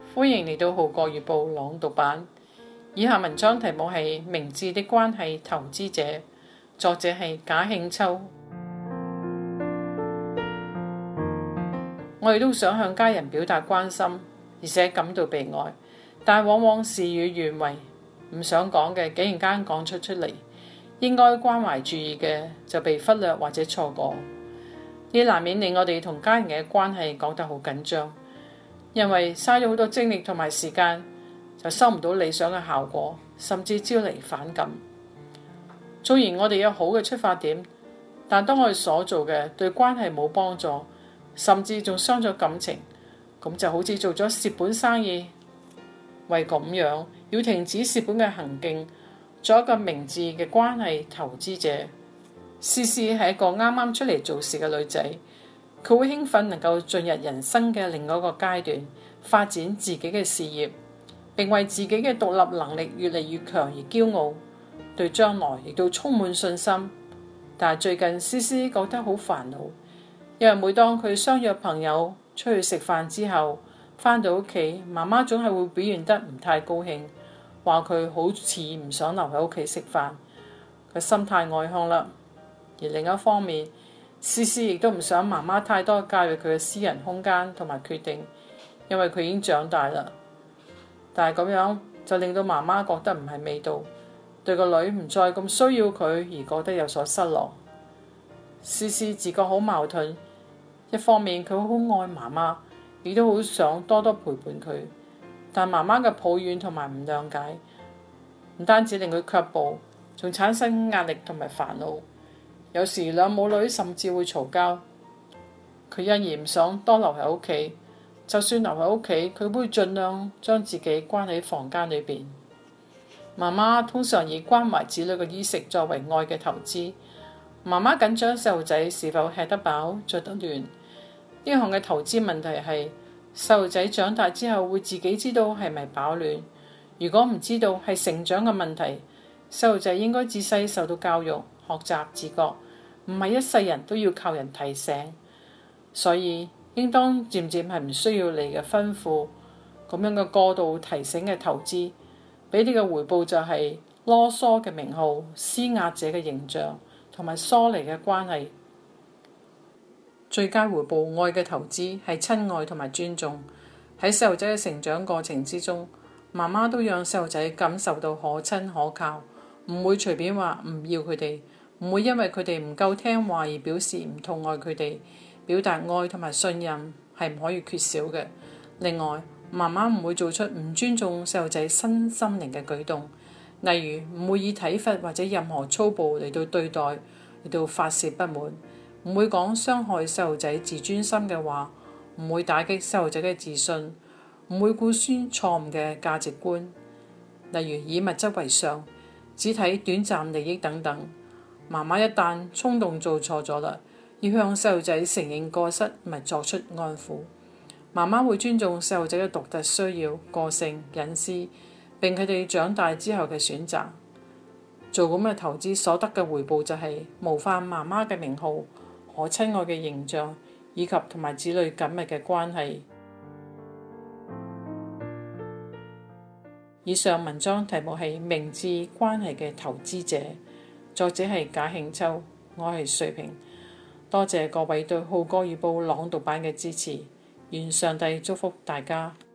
歡迎嚟到《號角月報》朗讀版。以下文章題目係《明智的關係投資者》，作者係賈慶秋。我哋都想向家人表達關心，而且感到被愛，但往往事與願違，唔想講嘅竟然間講出嚟，應該關懷注意嘅就被忽略或者錯過，呢難免令我哋同家人嘅關係講得好緊張。因為嘥咗好多精力同埋時間，就收唔到理想嘅效果，甚至招嚟反感。縱然我哋有好嘅出發點，但當我哋所做嘅對關係冇幫助，甚至仲傷咗感情，咁就好似做咗蝕本生意。為咁樣要停止蝕本嘅行徑，做一個明智嘅關係投資者。詩詩係一個啱啱出嚟做事嘅女仔。佢會興奮能夠進入人生嘅另外一個階段，發展自己嘅事業，並為自己嘅獨立能力越嚟越強而驕傲，對將來亦都充滿信心。但係最近詩詩覺得好煩惱，因為每當佢相約朋友出去食飯之後，返到屋企，媽媽總係會表現得唔太高興，話佢好似唔想留喺屋企食飯，佢心態外向啦。而另一方面，詩詩亦都唔想媽媽太多介入佢嘅私人空間同埋決定，因為佢已經長大啦。但係咁樣就令到媽媽覺得唔係味道，對個女唔再咁需要佢而覺得有所失落。詩詩自覺好矛盾，一方面佢好愛媽媽，亦都好想多多陪伴佢，但媽媽嘅抱怨同埋唔諒解，唔單止令佢卻步，仲產生壓力同埋煩惱。有時兩母女甚至會嘈交，佢因而唔想多留喺屋企，就算留喺屋企，佢會盡量將自己關喺房間裏邊。媽媽通常以關懷子女嘅衣食作為愛嘅投資。媽媽緊張細路仔是否吃得飽、着得暖。呢項嘅投資問題係細路仔長大之後會自己知道係咪飽暖。如果唔知道，係成長嘅問題。細路仔應該自細受到教育，學習自覺，唔係一世人都要靠人提醒，所以應當漸漸係唔需要你嘅吩咐，咁樣嘅過度提醒嘅投資，俾你嘅回報就係囉嗦嘅名號、施壓者嘅形象同埋疏離嘅關係。最佳回報愛嘅投資係親愛同埋尊重。喺細路仔嘅成長過程之中，媽媽都讓細路仔感受到可親可靠，唔會隨便話唔要佢哋，唔會因為佢哋唔夠聽話而表示唔痛愛佢哋。表達愛同埋信任係唔可以缺少嘅。另外，媽媽唔會做出唔尊重細路仔身心靈嘅舉動，例如唔會以體罰或者任何粗暴嚟到對待，嚟到發泄不滿，唔會講傷害細路仔自尊心嘅話，唔會打擊細路仔嘅自信，唔會灌輸錯誤嘅價值觀，例如以物質為上，只睇短暫利益等等。媽媽一旦衝動做錯咗啦，要向細路仔承認過失，唔係作出安撫。媽媽會尊重細路仔嘅獨特需要、個性、隱私，並佢哋長大之後嘅選擇。做咁嘅投資所得嘅回報就係模範媽媽嘅名號、可親愛嘅形象，以及同埋子女緊密嘅關係。以上文章題目係明智關係嘅投資者，作者係賈慶秋，我係瑞平。多謝各位對《號角月報》朗讀版嘅支持，願上帝祝福大家。